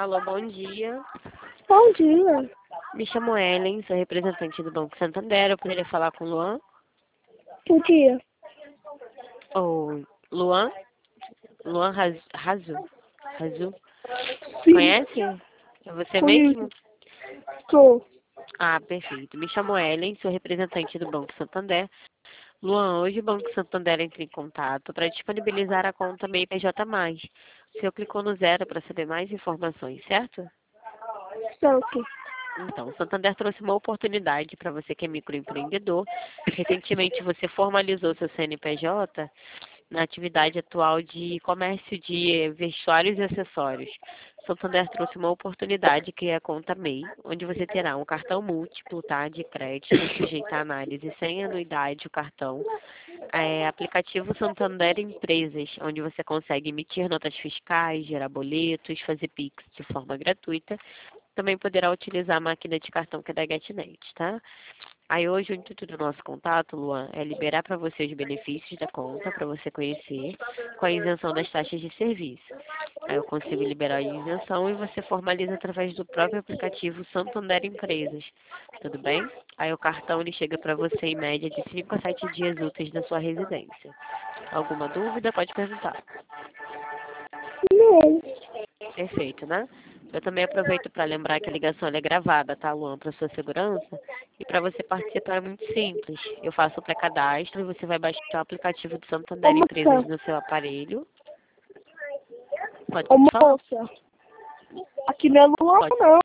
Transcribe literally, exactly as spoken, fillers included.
Alô, bom dia. Bom dia. Me chamo Ellen, sou representante do Banco Santander. Eu poderia falar com o Luan? Bom dia. Ou Luan? Luan Raz- Razu? Razu? Sim, Conhece? É você conheço. mesmo? Sou. Ah, perfeito. Me chamo Ellen, sou representante do Banco Santander. Luan, hoje o Banco Santander entra em contato para disponibilizar a conta M E I P J mais. O senhor clicou no zero para saber mais informações, certo? Certo. Então, o Santander trouxe uma oportunidade para você que é microempreendedor. Recentemente você formalizou seu C N P J na atividade atual de comércio de vestuários e acessórios. O Santander trouxe uma oportunidade que é a conta M E I, onde você terá um cartão múltiplo, tá, de crédito, sujeito à análise sem anuidade o cartão. É, aplicativo Santander Empresas, onde você consegue emitir notas fiscais, gerar boletos, fazer Pix de forma gratuita. Também poderá utilizar a máquina de cartão que é da GetNet, tá? Aí hoje o intuito do nosso contato, Luan, é liberar para você os benefícios da conta, para você conhecer, com a isenção das taxas de serviço. Aí eu consigo liberar a isenção e você formaliza através do próprio aplicativo Santander Empresas, tudo bem? Aí o cartão ele chega para você em média de cinco a sete dias úteis na sua residência. Alguma dúvida? Pode perguntar. Não. Perfeito, né? Eu também aproveito para lembrar que a ligação ela é gravada, tá, Luan, para sua segurança. E para você participar é muito simples. Eu faço o pré-cadastro e você vai baixar o aplicativo do Santander Ô, Empresas moça. no seu aparelho. Pode Ô, falar? moça. Aqui não é Luan, Pode. não.